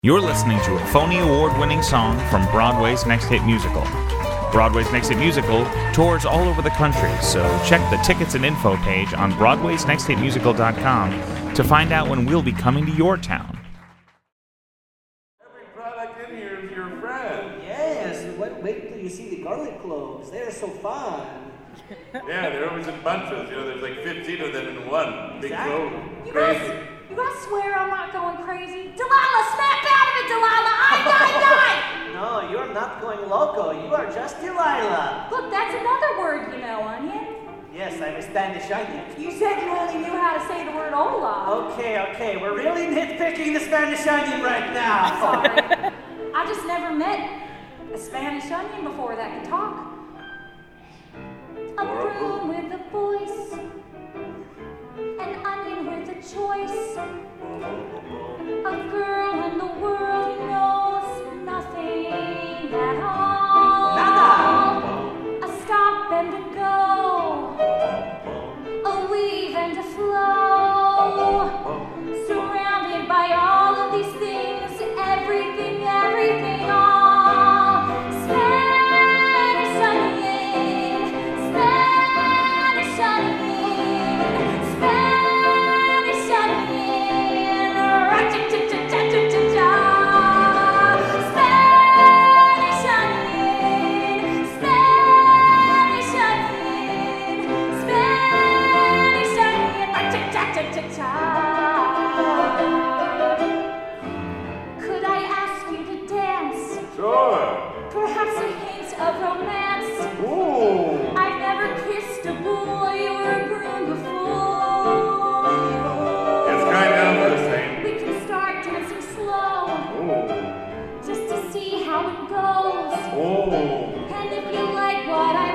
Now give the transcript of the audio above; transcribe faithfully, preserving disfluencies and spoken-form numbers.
You're listening to a Phony Award-winning song from Broadway's Next Hit Musical. Broadway's Next Hit Musical tours all over the country, so check the tickets and info page on broadways next hit musical dot com to find out when we'll be coming to your town. Every product in here is your friend. Yes, wait, wait till you see the garlic cloves. They're so fun. Yeah, they're always in bunches. You know, there's like fifteen of them in one big Exactly. clove. You Crazy. guys, you guys swear I'm not going crazy? Delilah, snap out of it, Delilah! I die, die! No, you're not going loco. You are just Delilah. Look, that's another word, you know, Onion. Yes, I'm a Spanish onion. You said you only knew how to say the word hola. Okay, okay, we're really nitpicking the Spanish onion right now. Sorry. I just never met a Spanish onion before that could talk. A broom with a voice, an onion with a choice, a girl in the world who knows nothing at all. Nada. A stop and a go, a weave and a flow, surrounded by all of these things, everything, everything, all. Spanish onion, Spanish onion, Spanish onion, ra-cha-cha-cha-cha-cha-cha. Spanish onion, Spanish onion, Spanish onion, ra-cha-cha-cha-cha-cha. Could I ask you to dance? Sure. Perhaps a hint of romance. Ooh. I've never kissed a boy or a broom before. It's kind of the same. We can start dancing slow, Ooh. just to see how it goes. Oh. And if you like what I